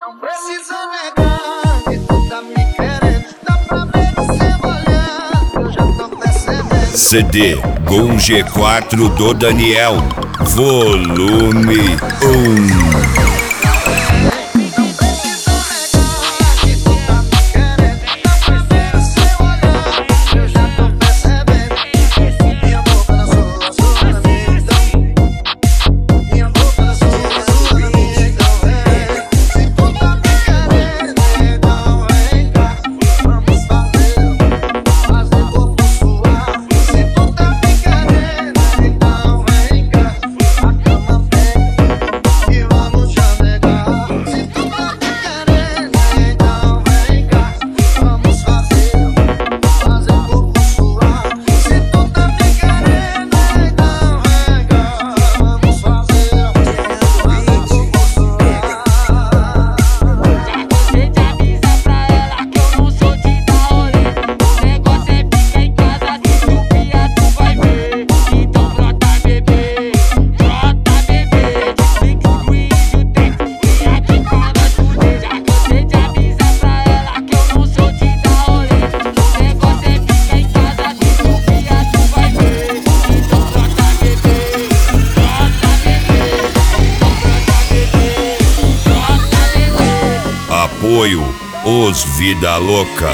Não precisa negar que tu tá me querendo. Dá pra ver no seu olhar, eu já tô percebendo. CD Gol G4 do Daniel, volume 1. Apoio Os Vida Louca.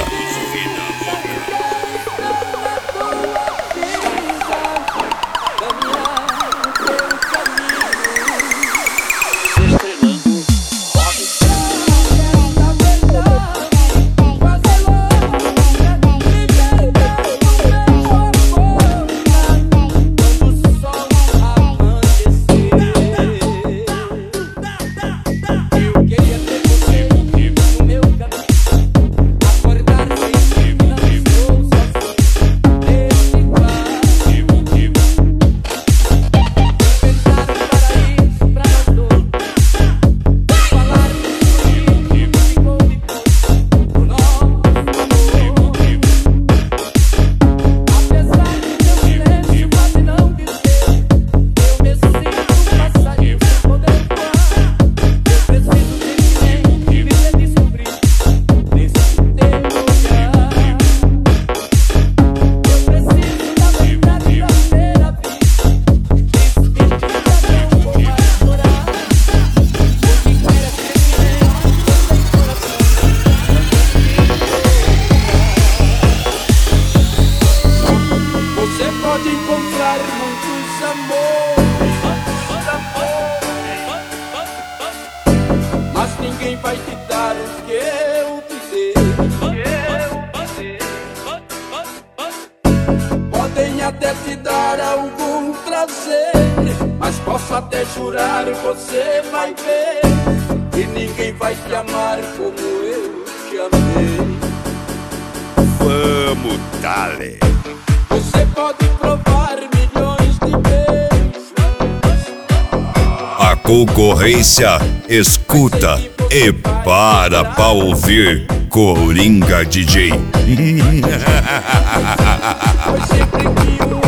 Pode encontrar muitos amores, mas ninguém vai te dar o que eu te dei. Podem até te dar algum prazer, mas posso até jurar, você vai ver, que ninguém vai te amar como eu te amei. Vamos, dale! Você pode provar milhões de beijos. A concorrência escuta e para pra ouvir Coringa DJ. Foi sempre que